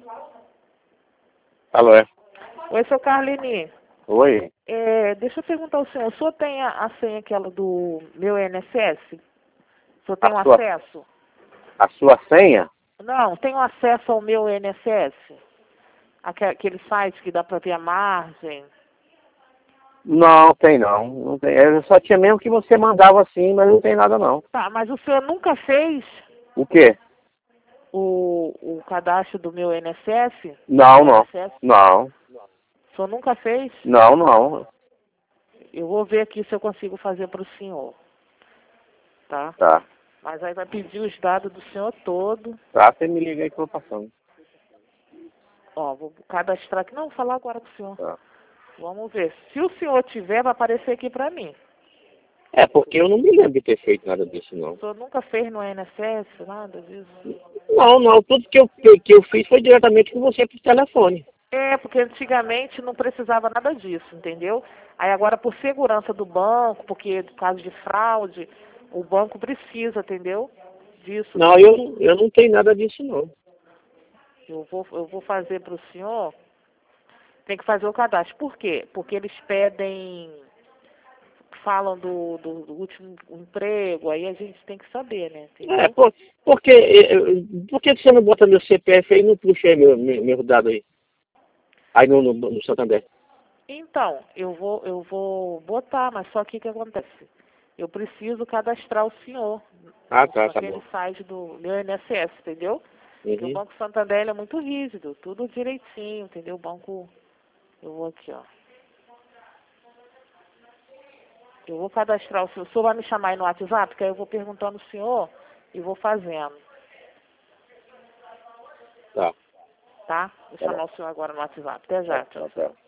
Alô, é? Oi, seu Carlini. Oi? Deixa eu perguntar ao senhor, o senhor tem a senha aquela do meu INSS? O senhor tem um acesso? A sua senha? Não, tenho acesso ao meu INSS? Aquele site que dá para ver a margem? Não, tem não. Não tem. Eu só tinha mesmo que você mandava assim, mas não tem nada não. Tá, mas o senhor nunca fez O quê? o cadastro do meu INSS? Não, Do não. INSS? Não. O senhor nunca fez? Não, não. Eu vou ver aqui se eu consigo fazer para o senhor. Tá? Tá. Mas aí vai pedir os dados do senhor todo. Tá, você me liga aí que eu vou passando. Ó, vou cadastrar aqui. Não, vou falar agora com o senhor. Tá. Vamos ver. Se o senhor tiver, vai aparecer aqui para mim. É, porque eu não me lembro de ter feito nada disso, não. O senhor nunca fez no INSS, nada disso? Não, não. Tudo que eu fiz foi diretamente com você por telefone. Porque antigamente não precisava nada disso, entendeu? Aí agora, por segurança do banco, porque no caso de fraude, o banco precisa, entendeu? Disso. Não, eu não tenho nada disso, não. Eu vou fazer para o senhor. Tem que fazer o cadastro. Por quê? Porque eles pedem, falam do último emprego, aí a gente tem que saber, né? É, Entendeu? por que você não bota meu CPF aí e não puxa aí meu dado aí? Aí no Santander. Então, eu vou botar, mas só que o que acontece? Eu preciso cadastrar o senhor Ah, tá naquele bom. site do meu INSS, entendeu? Porque o Uhum. Banco Santander ele é muito rígido, tudo direitinho, entendeu? O banco, eu vou aqui, ó. Eu vou cadastrar o senhor vai me chamar aí no WhatsApp, que aí eu vou perguntando ao senhor e vou fazendo, Tá, tá? Vou tá bom. chamar o senhor agora no WhatsApp. Até já, tchau, Tá, tchau. tá.